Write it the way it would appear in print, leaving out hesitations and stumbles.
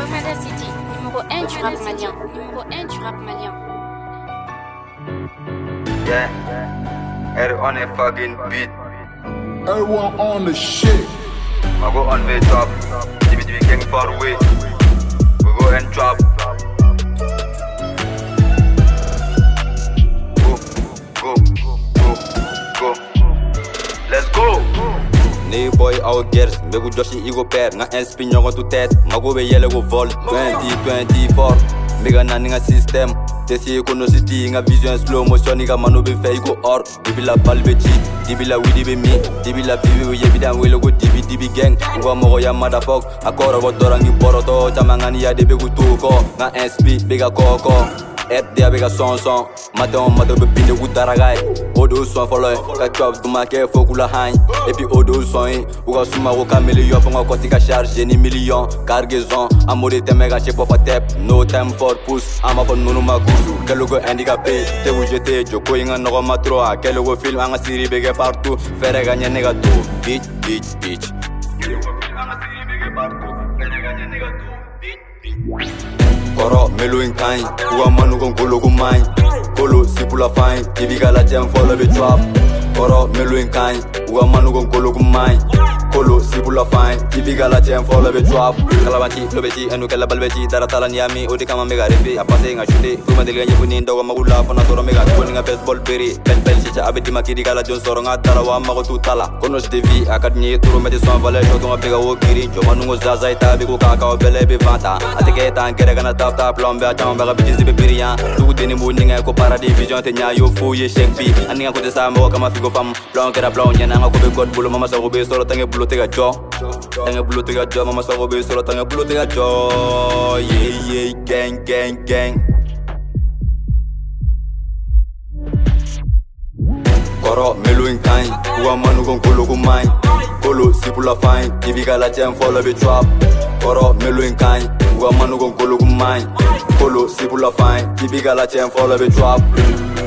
Fada City, numéro 1 du rap malien. Numéro 1 du rap malien. Yeah, er on a fucking beat. Everyone on the shit. I go on the top. DBDB gang far away. We go and drop. Go. Let's go. Nee boy our girls, mbegu Joshi igo per nga inspire nyongo to tête, mago be yele go vol 2024. Mbega nani nga system, tesi kono city nga vision slow motion nga mano be fay go or. Dibila balbechi, dibila widi be mi, dibila bibi we yebidan we logo DBDB gang. Ngwa mogo ya motherfuck, akora go dorangi boroto, chamangani ya debe go toko, nga inspire bega koko. FD bega son, matin be pine gutaragay. Odo son follow, ka clubs do make fokula hain. Et puis odo son, uga suma ka million, fonga kotika charge ni million. Cargaison, amore te mega chef of a tap, no time for push. Ama for nunu makusu, kelogo handicapé, te où j'étais, joko inga no matro, kelogo film anga siri bega partout, faire gagner nega tout. Bitch. Kelogo film anga siri bega partout, faire gagner nega tout. Koro melo in kind, uwa manu kon kolo kumai. Kolo si pour la fin, tibiga la tiem follow the trap. Koro melo in kind, uwa manu kon kolo kumai. Kolo si pour la fin, tibiga la tiem follow the trap. Kalabanti, lobeti, enu kala balbeti, taratala niami, odi kama mega refi, apase nga shute. Fuma delia nyepuni ndogo magula, fana soro mega toni nga baseball peri. Pel chicha abeti makiri kala jon soro nga tala wa mago tutala. Kono stevi akadnye turu meti son vale shoto nga pega wo kiri. Jo manu ngo zaza itabi ko kaka o bele be vanta. Ateke tan kere kana tap lombe achama baga bitches be birian. Tu deni muni nga ko paradis vision te nya yo fu ye shake bi. Ani nga ko te samo kama figo fam. Plon kera plon nya nga ko be god bulo mama sa ko be soro tange bulo tega jo. Tange bulo tega jo mama sa ko be soro tange bulo tega jo. Yeah gang. Koro melo in kind, uwa manu kon kolo kumai. Kolo si pour la fin, tibiga la tiem follow the trap. Koro melo in kind, uwa manu kon kolo kumai. Kolo si pour la fin, tibiga la tiem follow the trap.